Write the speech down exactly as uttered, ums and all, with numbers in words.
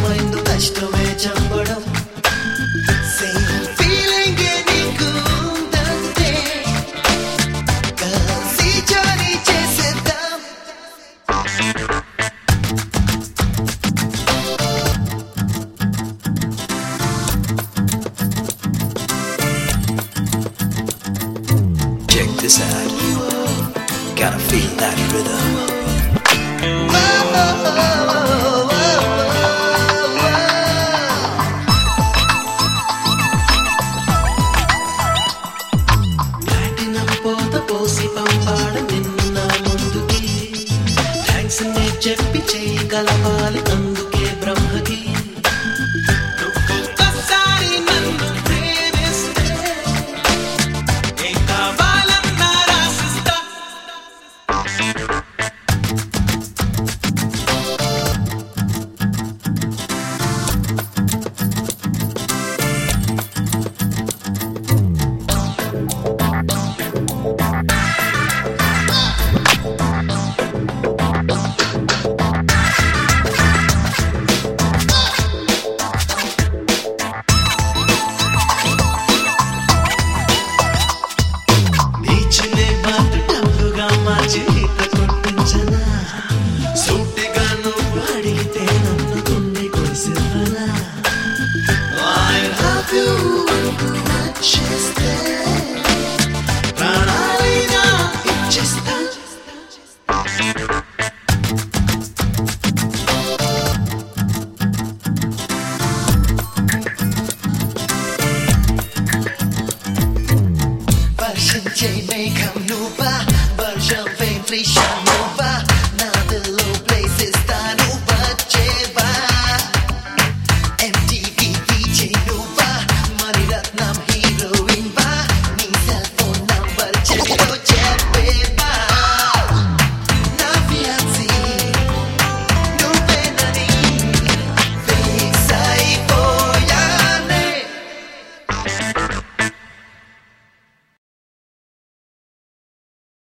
అర్థమైంది కష్టమే చంపడం సేమ్ ఫీలింగ్ నీకు ఉందంటే కలిసి జర్నీ చేసేద్దాం Check this out. Gotta feel that rhythm. Platinum పోత పోసి పంపాడ నిన్న ముందుకి థ్యాంక్స్ నే చెప్పి చేయి కలపాలి అందుకే బ్రహ్మకి ఒక్కసారి నన్ను ప్రేమిస్తే ఏం కావాలన్నా రాసిస్తా నీచునే బాతు టప్పుగా మార్చి ఈత కొట్టించనా సూటిగా నువ్వు అడిగితే నన్ను గుండె కొసివ్వనా I love you చేస్తే ప్రాణాలైనా ఇచ్చేస్తా వర్షించే మేఘం నువ్వా వర్షం వెంట్రీ